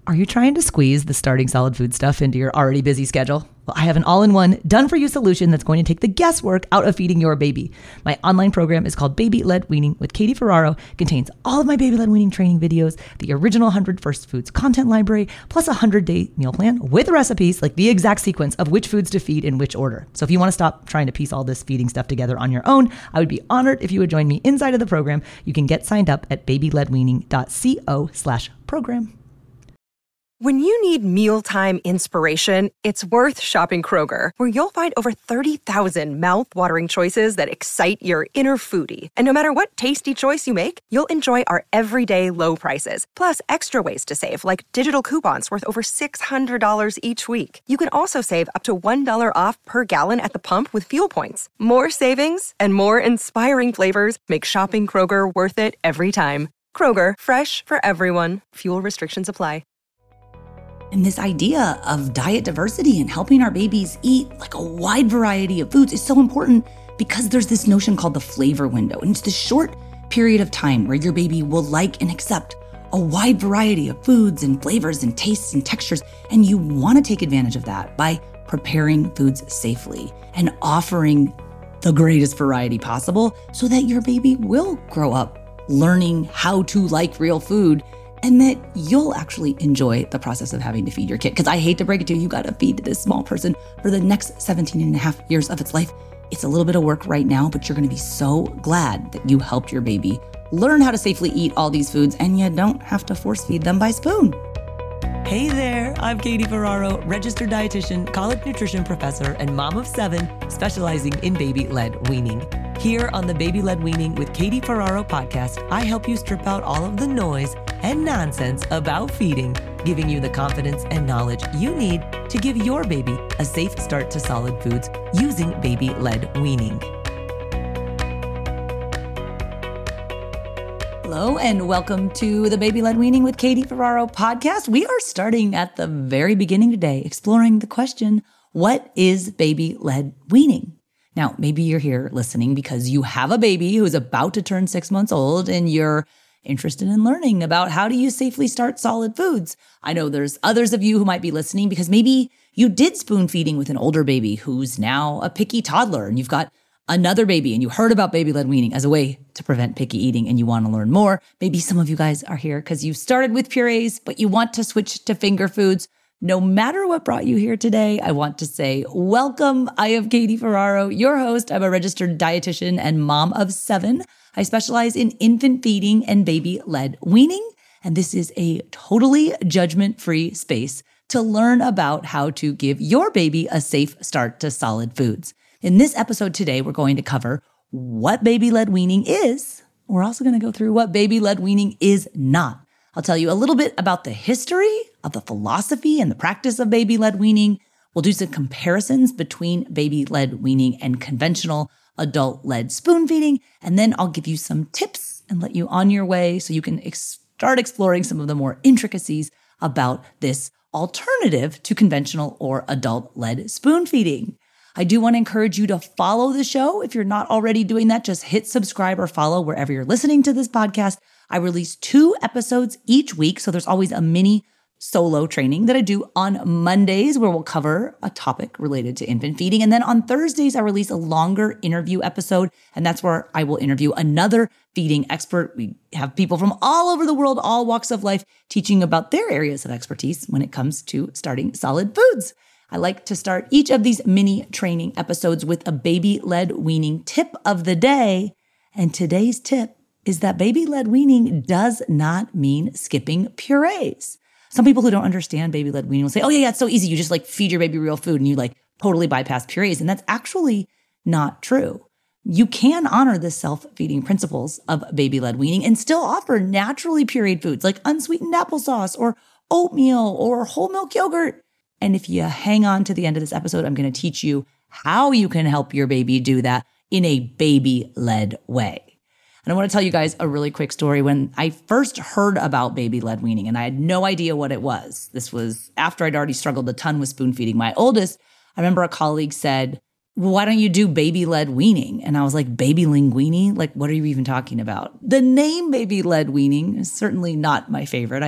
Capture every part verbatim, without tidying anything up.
Are you trying to squeeze the starting solid food stuff into your already busy schedule? Well, I have an all-in-one, done-for-you solution that's going to take the guesswork out of feeding your baby. My online program is called Baby Led Weaning with Katie Ferraro. It contains all of my Baby Led Weaning training videos, the original one hundred First Foods content library, plus a one hundred day meal plan with recipes, like the exact sequence of which foods to feed in which order. So if you want to stop trying to piece all this feeding stuff together on your own, I would be honored if you would join me inside of the program. You can get signed up at babyledweaning.co slash program. When you need mealtime inspiration, it's worth shopping Kroger, where you'll find over thirty thousand mouth-watering choices that excite your inner foodie. And no matter what tasty choice you make, you'll enjoy our everyday low prices, plus extra ways to save, like digital coupons worth over six hundred dollars each week. You can also save up to one dollar off per gallon at the pump with fuel points. More savings and more inspiring flavors make shopping Kroger worth it every time. Kroger, fresh for everyone. Fuel restrictions apply. And this idea of diet diversity and helping our babies eat like a wide variety of foods is so important because there's this notion called the flavor window. And it's this short period of time where your baby will like and accept a wide variety of foods and flavors and tastes and textures. And you want to take advantage of that by preparing foods safely and offering the greatest variety possible so that your baby will grow up learning how to like real food, and that you'll actually enjoy the process of having to feed your kid. Because I hate to break it to you, you gotta feed this small person for the next seventeen and a half years of its life. It's a little bit of work right now, but you're gonna be so glad that you helped your baby learn how to safely eat all these foods, and you don't have to force feed them by spoon. Hey there, I'm Katie Ferraro, registered dietitian, college nutrition professor, and mom of seven, specializing in baby-led weaning. Here on the Baby Led Weaning with Katie Ferraro podcast, I help you strip out all of the noise and nonsense about feeding, giving you the confidence and knowledge you need to give your baby a safe start to solid foods using baby-led weaning. Hello, and welcome to the Baby Led Weaning with Katie Ferraro podcast. We are starting at the very beginning today, exploring the question, what is baby-led weaning? Now, maybe you're here listening because you have a baby who is about to turn six months old and you're interested in learning about how do you safely start solid foods. I know there's others of you who might be listening because maybe you did spoon feeding with an older baby who's now a picky toddler, and you've got another baby and you heard about baby-led weaning as a way to prevent picky eating and you want to learn more. Maybe some of you guys are here because you started with purees, but you want to switch to finger foods. No matter what brought you here today, I want to say welcome. I am Katie Ferraro, your host. I'm a registered dietitian and mom of seven. I specialize in infant feeding and baby-led weaning, and this is a totally judgment-free space to learn about how to give your baby a safe start to solid foods. In this episode today, we're going to cover what baby-led weaning is. We're also going to go through what baby-led weaning is not. I'll tell you a little bit about the history of the philosophy and the practice of baby-led weaning. We'll do some comparisons between baby-led weaning and conventional adult-led spoon feeding. And then I'll give you some tips and let you on your way so you can ex- start exploring some of the more intricacies about this alternative to conventional or adult-led spoon feeding. I do want to encourage you to follow the show. If you're not already doing that, just hit subscribe or follow wherever you're listening to this podcast. I release two episodes each week, so there's always a mini solo training that I do on Mondays where we'll cover a topic related to infant feeding. And then on Thursdays, I release a longer interview episode, and that's where I will interview another feeding expert. We have people from all over the world, all walks of life, teaching about their areas of expertise when it comes to starting solid foods. I like to start each of these mini training episodes with a baby-led weaning tip of the day. And today's tip is that baby-led weaning does not mean skipping purees. Some people who don't understand baby-led weaning will say, oh yeah, yeah, it's so easy. You just like feed your baby real food and you like totally bypass purees. And that's actually not true. You can honor the self-feeding principles of baby-led weaning and still offer naturally pureed foods like unsweetened applesauce or oatmeal or whole milk yogurt. And if you hang on to the end of this episode, I'm going to teach you how you can help your baby do that in a baby-led way. And I want to tell you guys a really quick story. When I first heard about baby-led weaning, and I had no idea what it was, this was after I'd already struggled a ton with spoon feeding my oldest. I remember a colleague said, well, why don't you do baby-led weaning? And I was like, baby linguini? Like, what are you even talking about? The name baby-led weaning is certainly not my favorite. I have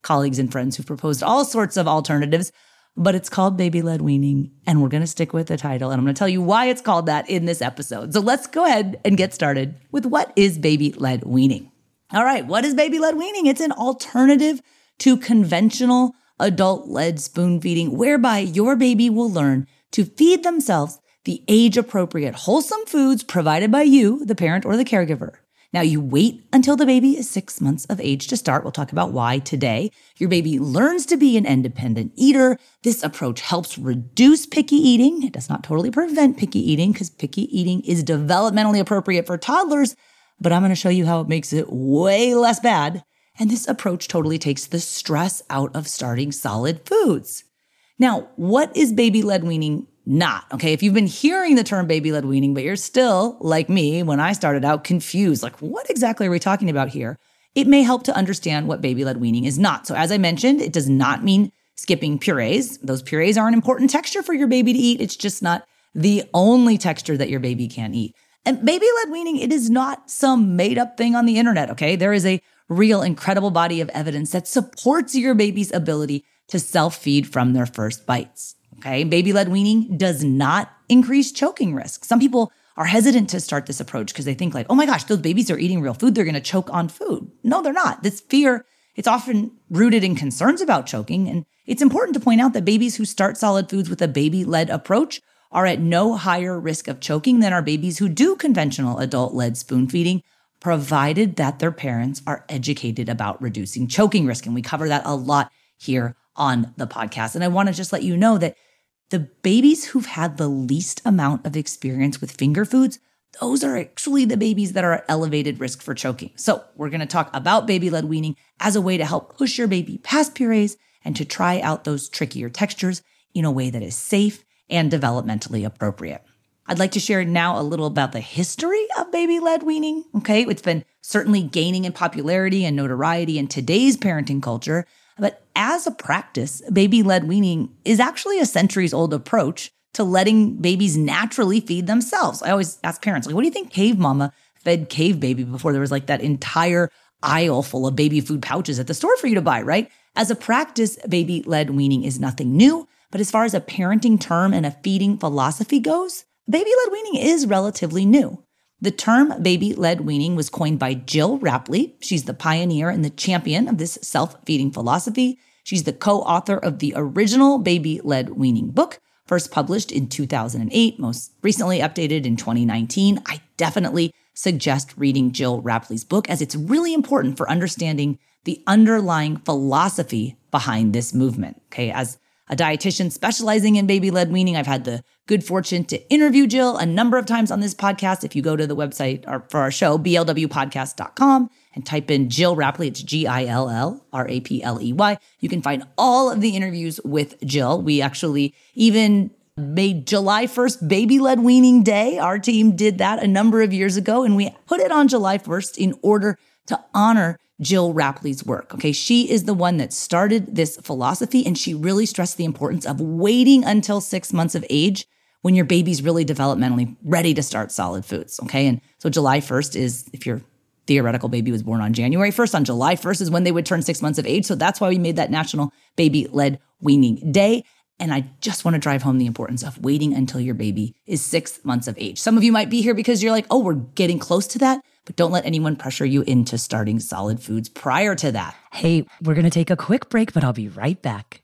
colleagues and friends who've proposed all sorts of alternatives, but it's called baby-led weaning, and we're going to stick with the title, and I'm going to tell you why it's called that in this episode. So let's go ahead and get started with what is baby-led weaning. All right, what is baby-led weaning? It's an alternative to conventional adult-led spoon feeding, whereby your baby will learn to feed themselves the age-appropriate wholesome foods provided by you, the parent or the caregiver. Now, you wait until the baby is six months of age to start. We'll talk about why today. Your baby learns to be an independent eater. This approach helps reduce picky eating. It does not totally prevent picky eating because picky eating is developmentally appropriate for toddlers, but I'm going to show you how it makes it way less bad. And this approach totally takes the stress out of starting solid foods. Now, what is baby-led weaning not? Okay, if you've been hearing the term baby-led weaning, but you're still, like me, when I started out, confused, like what exactly are we talking about here? It may help to understand what baby-led weaning is not. So as I mentioned, it does not mean skipping purees. Those purees are an important texture for your baby to eat. It's just not the only texture that your baby can eat. And baby-led weaning, it is not some made-up thing on the internet, okay? There is a real incredible body of evidence that supports your baby's ability to self-feed from their first bites. Okay, baby-led weaning does not increase choking risk. Some people are hesitant to start this approach because they think like, oh my gosh, those babies are eating real food. They're going to choke on food. No, they're not. This fear, it's often rooted in concerns about choking. And it's important to point out that babies who start solid foods with a baby-led approach are at no higher risk of choking than our babies who do conventional adult-led spoon feeding, provided that their parents are educated about reducing choking risk. And we cover that a lot here on the podcast. And I want to just let you know that the babies who've had the least amount of experience with finger foods, those are actually the babies that are at elevated risk for choking. So we're going to talk about baby-led weaning as a way to help push your baby past purees and to try out those trickier textures in a way that is safe and developmentally appropriate. I'd like to share now a little about the history of baby-led weaning. Okay, it's been certainly gaining in popularity and notoriety in today's parenting culture. But as a practice, baby-led weaning is actually a centuries-old approach to letting babies naturally feed themselves. I always ask parents, like, what do you think cave mama fed cave baby before there was like that entire aisle full of baby food pouches at the store for you to buy, right? As a practice, baby-led weaning is nothing new. But as far as a parenting term and a feeding philosophy goes, baby-led weaning is relatively new. The term baby-led weaning was coined by Jill Rapley. She's the pioneer and the champion of this self-feeding philosophy. She's the co-author of the original baby-led weaning book, first published in two thousand eight, most recently updated in twenty nineteen. I definitely suggest reading Jill Rapley's book as it's really important for understanding the underlying philosophy behind this movement. Okay, as a dietitian specializing in baby-led weaning, I've had the good fortune to interview Jill a number of times on this podcast. If you go to the website for our show, b l w podcast dot com, and type in Jill Rapley, it's G I L L R A P L E Y, you can find all of the interviews with Jill. We actually even made July first baby-led weaning day. Our team did that a number of years ago, and we put it on July first in order to honor Jill Rapley's work. Okay, she is the one that started this philosophy, and she really stressed the importance of waiting until six months of age when your baby's really developmentally ready to start solid foods. Okay, and so July first is, if your theoretical baby was born on January first, on July first is when they would turn six months of age. So that's why we made that National Baby-Led Weaning Day. And I just want to drive home the importance of waiting until your baby is six months of age. Some of you might be here because you're like, oh, we're getting close to that. But don't let anyone pressure you into starting solid foods prior to that. Hey, we're going to take a quick break, but I'll be right back.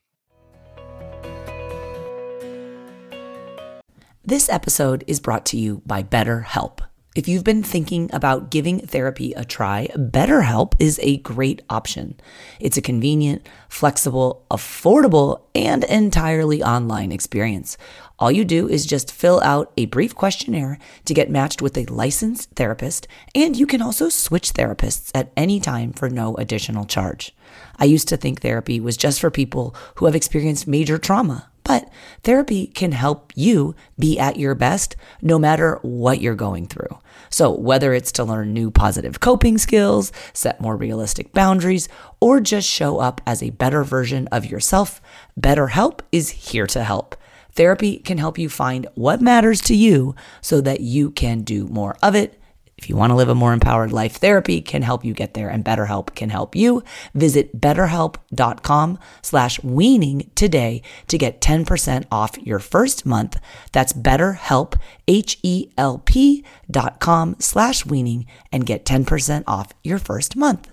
This episode is brought to you by BetterHelp. If you've been thinking about giving therapy a try, BetterHelp is a great option. It's a convenient, flexible, affordable, and entirely online experience. All you do is just fill out a brief questionnaire to get matched with a licensed therapist, and you can also switch therapists at any time for no additional charge. I used to think therapy was just for people who have experienced major trauma, but therapy can help you be at your best no matter what you're going through. So whether it's to learn new positive coping skills, set more realistic boundaries, or just show up as a better version of yourself, BetterHelp is here to help. Therapy can help you find what matters to you so that you can do more of it, If you want to live a more empowered life, therapy can help you get there, and BetterHelp can help you. Visit betterhelp.com slash weaning today to get ten percent off your first month. That's BetterHelp, H-E-L-P dot com slash weaning, and get ten percent off your first month.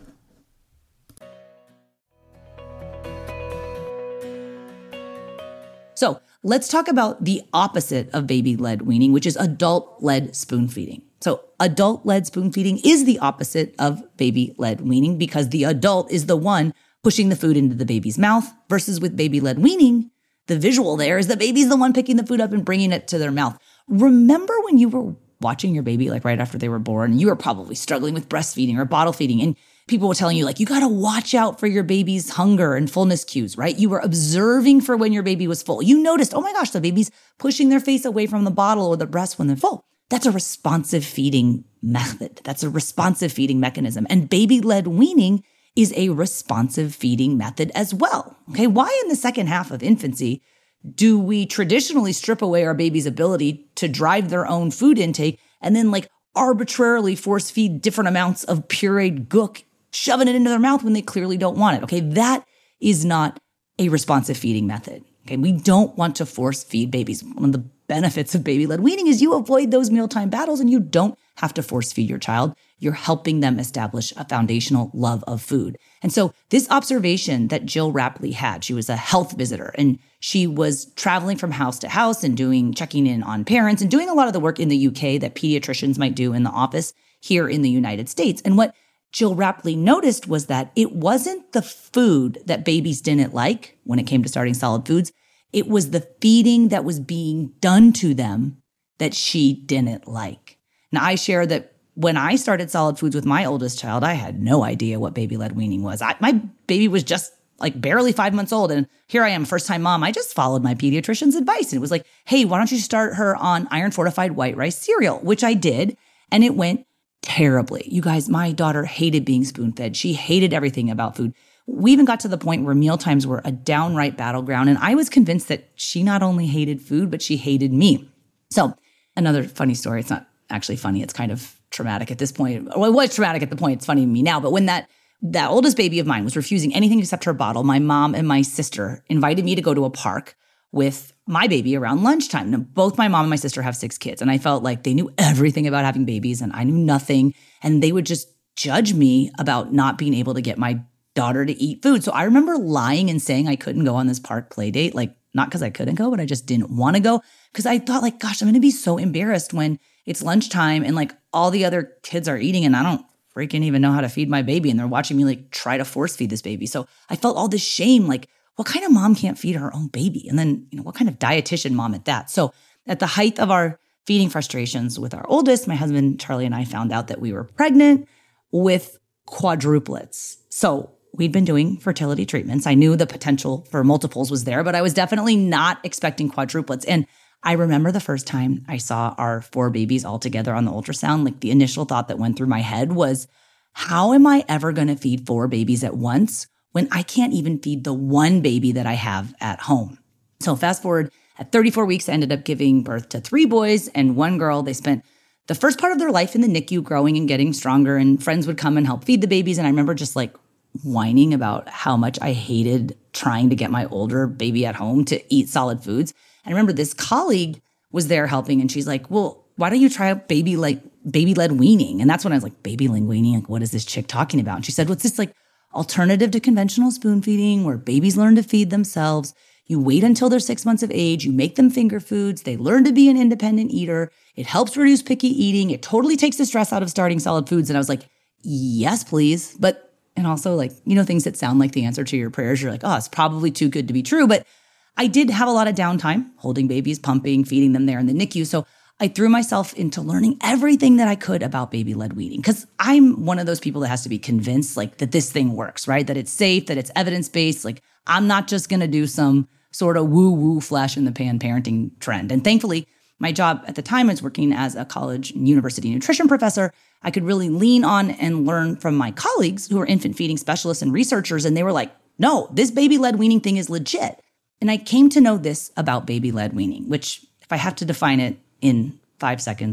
So let's talk about the opposite of baby-led weaning, which is adult-led spoon feeding. So adult-led spoon feeding is the opposite of baby-led weaning because the adult is the one pushing the food into the baby's mouth, versus with baby-led weaning, the visual there is the baby's the one picking the food up and bringing it to their mouth. Remember when you were watching your baby, like right after they were born, you were probably struggling with breastfeeding or bottle feeding, and people were telling you, like, you got to watch out for your baby's hunger and fullness cues, right? You were observing for when your baby was full. You noticed, oh my gosh, the baby's pushing their face away from the bottle or the breast when they're full. That's a responsive feeding method. That's a responsive feeding mechanism. And baby-led weaning is a responsive feeding method as well. Okay, why in the second half of infancy do we traditionally strip away our baby's ability to drive their own food intake and then like arbitrarily force feed different amounts of pureed gook, shoving it into their mouth when they clearly don't want it? Okay, that is not a responsive feeding method. Okay, we don't want to force feed babies. One of the benefits of baby-led weaning is you avoid those mealtime battles and you don't have to force feed your child. You're helping them establish a foundational love of food. And so this observation that Jill Rapley had, she was a health visitor and she was traveling from house to house and doing, checking in on parents and doing a lot of the work in the U K that pediatricians might do in the office here in the United States. And what Jill Rapley noticed was that it wasn't the food that babies didn't like when it came to starting solid foods. It was the feeding that was being done to them that she didn't like. Now, I share that when I started solid foods with my oldest child, I had no idea what baby-led weaning was. I, my baby was just like barely five months old. And here I am, first-time mom. I just followed my pediatrician's advice. And it was like, hey, why don't you start her on iron-fortified white rice cereal, which I did. And it went terribly. You guys, my daughter hated being spoon-fed. She hated everything about food. We even got to the point where mealtimes were a downright battleground. And I was convinced that she not only hated food, but she hated me. So another funny story. It's not actually funny. It's kind of traumatic at this point. Well, it was traumatic at the point. It's funny to me now. But when that, that oldest baby of mine was refusing anything except her bottle, my mom and my sister invited me to go to a park with my baby around lunchtime. Now, both my mom and my sister have six kids. And I felt like they knew everything about having babies and I knew nothing. And they would just judge me about not being able to get my daughter to eat food. So I remember lying and saying I couldn't go on this park play date, like not because I couldn't go, but I just didn't want to go because I thought like, gosh, I'm going to be so embarrassed when it's lunchtime and like all the other kids are eating and I don't freaking even know how to feed my baby and they're watching me like try to force feed this baby. So I felt all this shame, like what kind of mom can't feed her own baby? And then, you know, what kind of dietitian mom at that? So at the height of our feeding frustrations with our oldest, my husband, Charlie, and I found out that we were pregnant with quadruplets. So we'd been doing fertility treatments. I knew the potential for multiples was there, but I was definitely not expecting quadruplets. And I remember the first time I saw our four babies all together on the ultrasound, like the initial thought that went through my head was, how am I ever going to feed four babies at once when I can't even feed the one baby that I have at home? So fast forward, at thirty-four weeks, I ended up giving birth to three boys and one girl. They spent the first part of their life in the N I C U growing and getting stronger, and friends would come and help feed the babies. And I remember just like whining about how much I hated trying to get my older baby at home to eat solid foods. And I remember this colleague was there helping and she's like, well, why don't you try baby like baby-led weaning? And that's when I was like, baby-led weaning? Like, what is this chick talking about? And she said, well, it's this like alternative to conventional spoon feeding where babies learn to feed themselves. You wait until they're six months of age. You make them finger foods. They learn to be an independent eater. It helps reduce picky eating. It totally takes the stress out of starting solid foods. And I was like, yes, please. But And also like, you know, things that sound like the answer to your prayers. You're like, oh, it's probably too good to be true. But I did have a lot of downtime holding babies, pumping, feeding them there in the N I C U. So I threw myself into learning everything that I could about baby-led weaning because I'm one of those people that has to be convinced like that this thing works, right? That it's safe, that it's evidence-based. Like I'm not just going to do some sort of woo-woo flash in the pan parenting trend. And thankfully, my job at the time was working as a college and university nutrition professor. I could really lean on and learn from my colleagues who are infant feeding specialists and researchers. And they were like, no, this baby-led weaning thing is legit. And I came to know this about baby-led weaning, which if I have to define it in five seconds or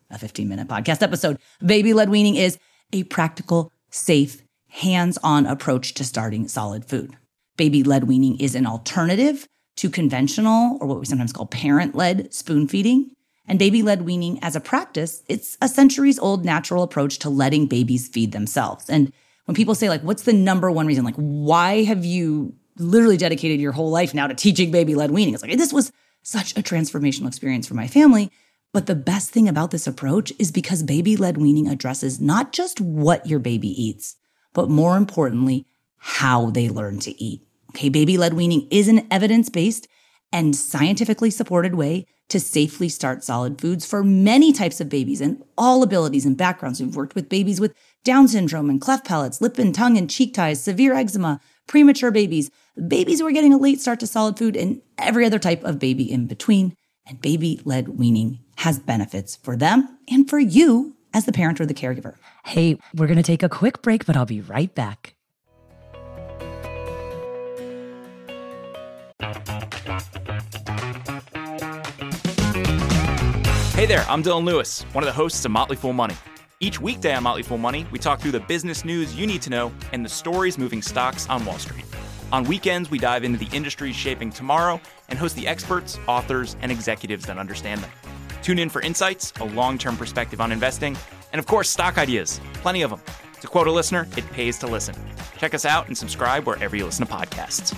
a fifteen-minute podcast episode. Baby-led weaning is a practical, safe, hands-on approach to starting solid food. Baby-led weaning is an alternative to conventional, or what we sometimes call parent-led spoon feeding. And baby-led weaning as a practice, it's a centuries-old natural approach to letting babies feed themselves. And when people say, like, what's the number one reason? Like, why have you literally dedicated your whole life now to teaching baby-led weaning? It's like, this was such a transformational experience for my family. But the best thing about this approach is because baby-led weaning addresses not just what your baby eats, but more importantly, how they learn to eat. Okay, baby-led weaning is an evidence-based and scientifically supported way to safely start solid foods for many types of babies and all abilities and backgrounds. We've worked with babies with Down syndrome and cleft palates, lip and tongue and cheek ties, severe eczema, premature babies, babies who are getting a late start to solid food, and every other type of baby in between. And baby-led weaning has benefits for them and for you as the parent or the caregiver. Hey, we're going to take a quick break, but I'll be right back. Hey there, I'm Dylan Lewis, one of the hosts of Motley Fool Money. Each weekday on Motley Fool Money, we talk through the business news you need to know and the stories moving stocks on Wall Street. On weekends, we dive into the industries shaping tomorrow and host the experts, authors, and executives that understand them. Tune in for insights, a long-term perspective on investing, and of course, stock ideas. Plenty of them. To quote a listener, it pays to listen. Check us out and subscribe wherever you listen to podcasts.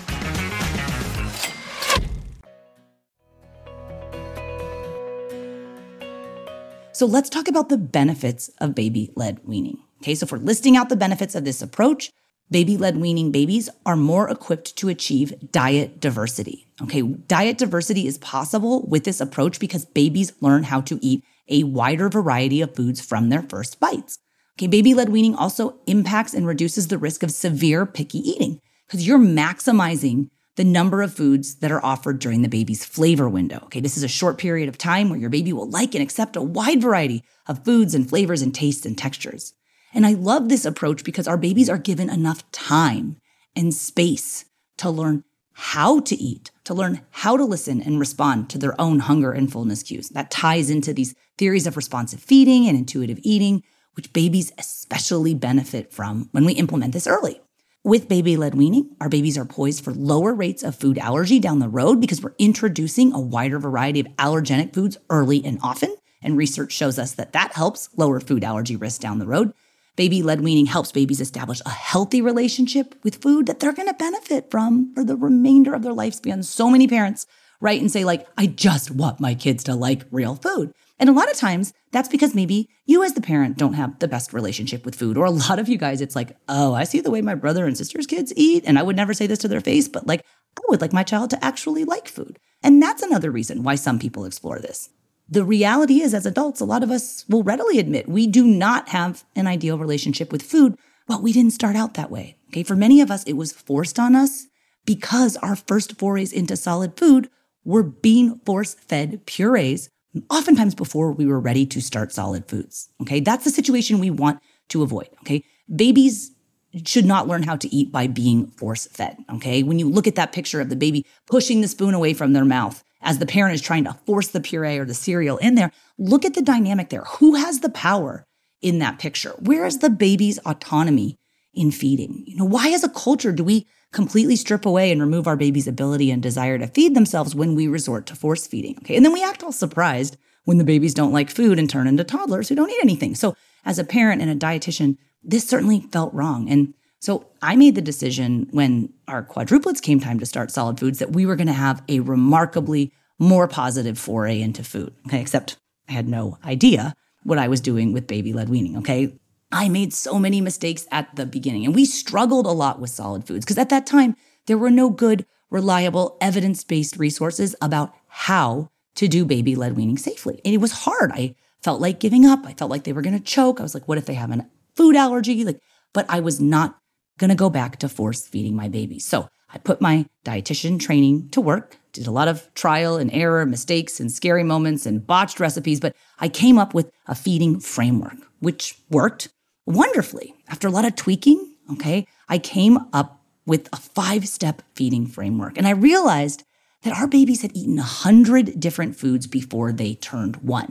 So let's talk about the benefits of baby-led weaning. Okay, so if we're listing out the benefits of this approach, baby-led weaning babies are more equipped to achieve diet diversity. Okay, diet diversity is possible with this approach because babies learn how to eat a wider variety of foods from their first bites. Okay, baby-led weaning also impacts and reduces the risk of severe picky eating because you're maximizing the number of foods that are offered during the baby's flavor window. Okay, this is a short period of time where your baby will like and accept a wide variety of foods and flavors and tastes and textures. And I love this approach because our babies are given enough time and space to learn how to eat, to learn how to listen and respond to their own hunger and fullness cues. That ties into these theories of responsive feeding and intuitive eating, which babies especially benefit from when we implement this early. With baby-led weaning, our babies are poised for lower rates of food allergy down the road because we're introducing a wider variety of allergenic foods early and often, and research shows us that that helps lower food allergy risk down the road. Baby-led weaning helps babies establish a healthy relationship with food that they're going to benefit from for the remainder of their lifespan. So many parents write and say, like, I just want my kids to like real food. And a lot of times that's because maybe you as the parent don't have the best relationship with food. Or a lot of you guys, it's like, oh, I see the way my brother and sister's kids eat. And I would never say this to their face, but like, I would like my child to actually like food. And that's another reason why some people explore this. The reality is, as adults, a lot of us will readily admit we do not have an ideal relationship with food, but we didn't start out that way. Okay, for many of us, it was forced on us because our first forays into solid food were being force-fed purees, oftentimes before we were ready to start solid foods. Okay, that's the situation we want to avoid. Okay, babies should not learn how to eat by being force-fed. Okay, when you look at that picture of the baby pushing the spoon away from their mouth as the parent is trying to force the puree or the cereal in there, look at the dynamic there. Who has the power in that picture? Where is the baby's autonomy in feeding? You know, why as a culture do we completely strip away and remove our baby's ability and desire to feed themselves when we resort to force feeding? Okay, and then we act all surprised when the babies don't like food and turn into toddlers who don't eat anything. So as a parent and a dietitian, this certainly felt wrong. And so I made the decision when our quadruplets came time to start solid foods that we were going to have a remarkably more positive foray into food. Okay, except I had no idea what I was doing with baby-led weaning. Okay, I made so many mistakes at the beginning, and we struggled a lot with solid foods because at that time there were no good, reliable, evidence-based resources about how to do baby-led weaning safely. And it was hard. I felt like giving up. I felt like they were going to choke. I was like, what if they have a food allergy? Like, but I was not going to go back to force feeding my baby. So I put my dietitian training to work, did a lot of trial and error, mistakes and scary moments and botched recipes, but I came up with a feeding framework, which worked wonderfully. After a lot of tweaking, okay, I came up with a five-step feeding framework. And I realized that our babies had eaten one hundred different foods before they turned one.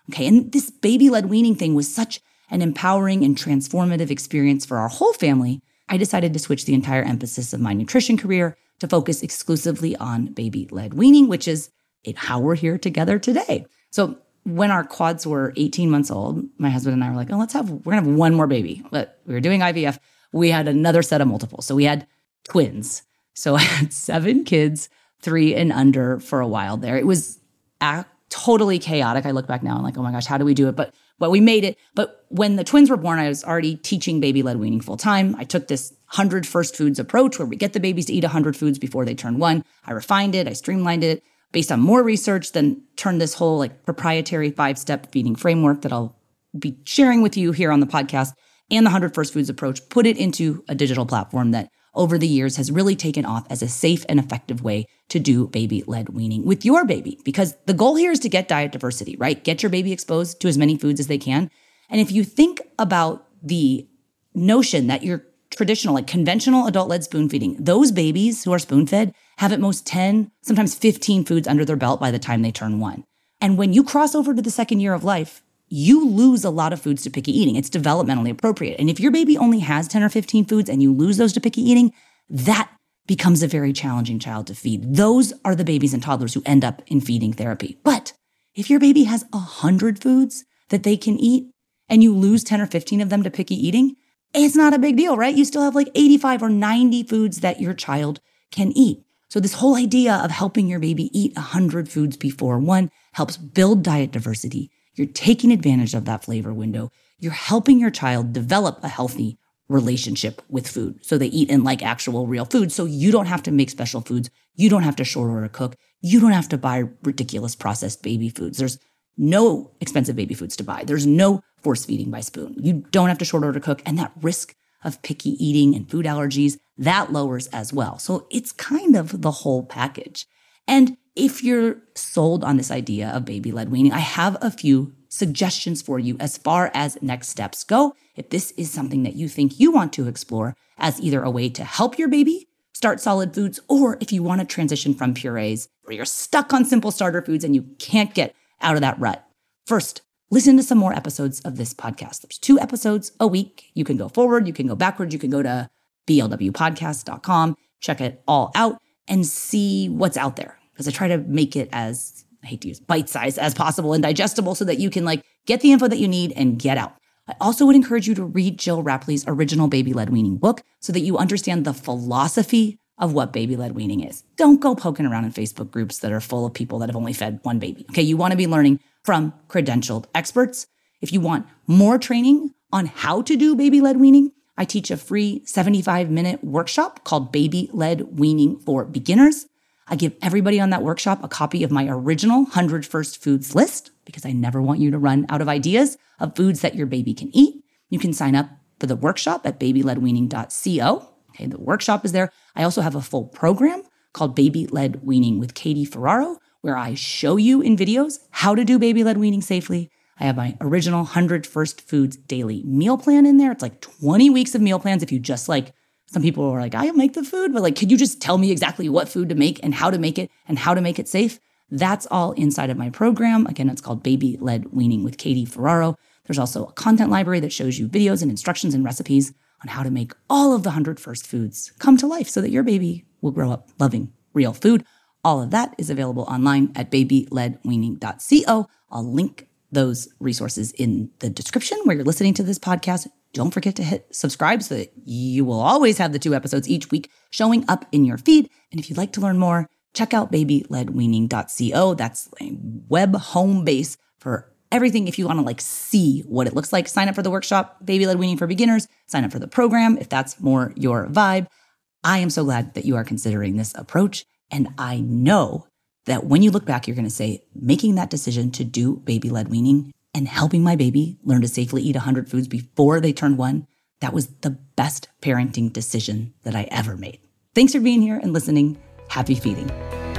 Okay, and this baby-led weaning thing was such an empowering and transformative experience for our whole family. I decided to switch the entire emphasis of my nutrition career to focus exclusively on baby-led weaning, which is how we're here together today. So when our quads were eighteen months old, my husband and I were like, oh, let's have, we're gonna have one more baby. But we were doing I V F. We had another set of multiples. So we had twins. So I had seven kids, three and under for a while there. It was a- totally chaotic. I look back now and I'm like, oh my gosh, how do we do it? But but we made it. But when the twins were born, I was already teaching baby-led weaning full time. I took this one hundred first foods approach where we get the babies to eat one hundred foods before they turn one. I refined it. I streamlined it based on more research, then turned this whole like proprietary five-step feeding framework that I'll be sharing with you here on the podcast and the one hundred first foods approach, put it into a digital platform that over the years has really taken off as a safe and effective way to do baby-led weaning with your baby. Because the goal here is to get diet diversity, right? Get your baby exposed to as many foods as they can. And if you think about the notion that your traditional, like conventional adult-led spoon feeding, those babies who are spoon-fed have at most ten, sometimes fifteen foods under their belt by the time they turn one. And when you cross over to the second year of life, you lose a lot of foods to picky eating. It's developmentally appropriate. And if your baby only has ten or fifteen foods and you lose those to picky eating, that becomes a very challenging child to feed. Those are the babies and toddlers who end up in feeding therapy. But if your baby has one hundred foods that they can eat and you lose ten or fifteen of them to picky eating, it's not a big deal, right? You still have like eighty-five or ninety foods that your child can eat. So this whole idea of helping your baby eat one hundred foods before one helps build diet diversity. You're taking advantage of that flavor window. You're helping your child develop a healthy relationship with food. So they eat and like actual real food. So you don't have to make special foods. You don't have to short order cook. You don't have to buy ridiculous processed baby foods. There's no expensive baby foods to buy. There's no force feeding by spoon. You don't have to short order cook. And that risk of picky eating and food allergies, that lowers as well. So it's kind of the whole package. And if you're sold on this idea of baby-led weaning, I have a few suggestions for you as far as next steps go. If this is something that you think you want to explore as either a way to help your baby start solid foods, or if you want to transition from purees or you're stuck on simple starter foods and you can't get out of that rut. First, listen to some more episodes of this podcast. There's two episodes a week. You can go forward, you can go backwards, you can go to b l w podcast dot com, check it all out and see what's out there. Because I try to make it as, I hate to use bite-sized as possible and digestible so that you can like get the info that you need and get out. I also would encourage you to read Jill Rapley's original Baby-Led Weaning book so that you understand the philosophy of what baby-led weaning is. Don't go poking around in Facebook groups that are full of people that have only fed one baby. Okay, you want to be learning from credentialed experts. If you want more training on how to do baby-led weaning, I teach a free seventy-five minute workshop called Baby-Led Weaning for Beginners. I give everybody on that workshop a copy of my original one hundred first foods list because I never want you to run out of ideas of foods that your baby can eat. You can sign up for the workshop at baby led weaning dot co. Okay, the workshop is there. I also have a full program called Baby-Led Weaning with Katie Ferraro, where I show you in videos how to do baby-led weaning safely. I have my original one hundred first foods daily meal plan in there. It's like twenty weeks of meal plans if you just like, some people are like, I'll make the food, but like, could you just tell me exactly what food to make and how to make it and how to make it safe? That's all inside of my program. Again, it's called Baby-Led Weaning with Katie Ferraro. There's also a content library that shows you videos and instructions and recipes on how to make all of the one hundred first foods come to life so that your baby will grow up loving real food. All of that is available online at baby led weaning dot co. I'll link those resources in the description where you're listening to this podcast. Don't forget to hit subscribe so that you will always have the two episodes each week showing up in your feed. And if you'd like to learn more, check out baby led weaning dot co. That's a web home base for everything. If you want to like see what it looks like, sign up for the workshop, Baby-Led Weaning for Beginners, sign up for the program if that's more your vibe. I am so glad that you are considering this approach. And I know that when you look back, you're going to say, making that decision to do baby-led weaning and helping my baby learn to safely eat one hundred foods before they turn one, that was the best parenting decision that I ever made. Thanks for being here and listening. Happy feeding.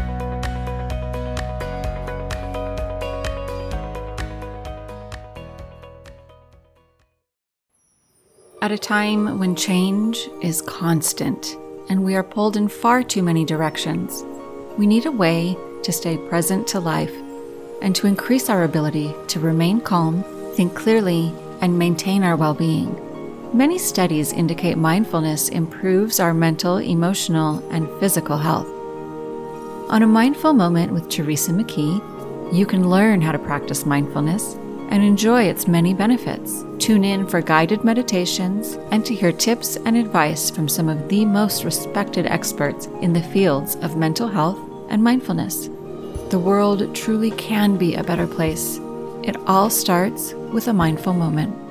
At a time when change is constant and we are pulled in far too many directions, we need a way to stay present to life and to increase our ability to remain calm, think clearly, and maintain our well-being. Many studies indicate mindfulness improves our mental, emotional, and physical health. On A Mindful Moment with Teresa McKee, you can learn how to practice mindfulness and enjoy its many benefits. Tune in for guided meditations and to hear tips and advice from some of the most respected experts in the fields of mental health and mindfulness. The world truly can be a better place. It all starts with a mindful moment.